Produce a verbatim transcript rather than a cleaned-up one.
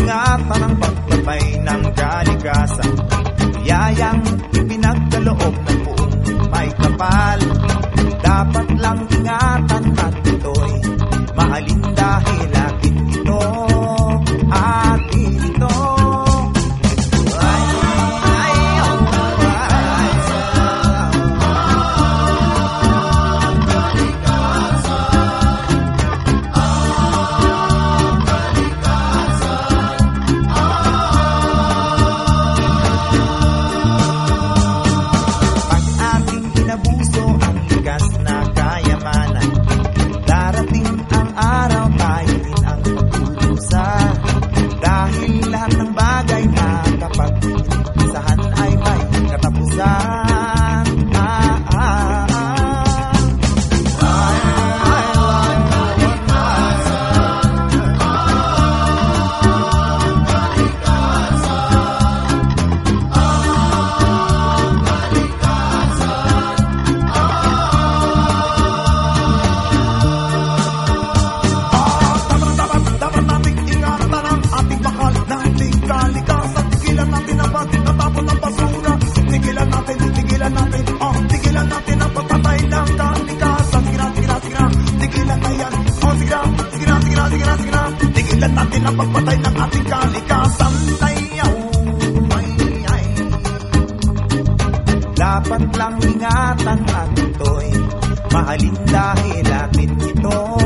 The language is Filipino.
ingatan ang pagpapay ng kalikasan. Biyayang ipinagkaloob ng buong may kapal. Dapat lang ingatan at ito'y mahalin dahil atin ito, atin ito. Tigilan natin ang pagpatay ng ating kalikasan. Tayaw, ay, ay. Dapat lang ingatan at ito'y mahalin dahil atin ito.